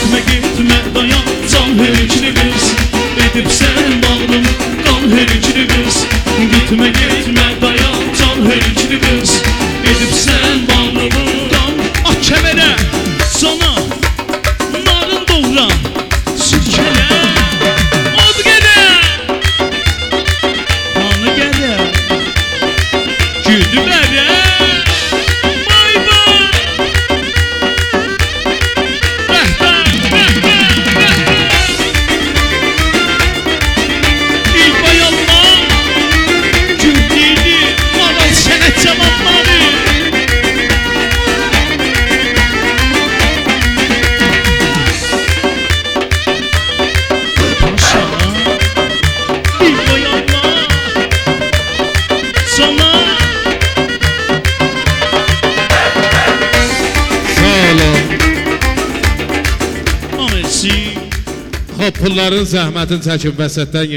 Gitme gitme dayan can hürüklü kız, edip sen bağlım kan hürüklü kız. Gitme gitme dayan can hürüklü kız, edip sen bağlım kan. Ah kemere sana narın doğran sürkele. Od gele kanı gele güdü bere. Pulların zəhmətin çəkib vəsətdən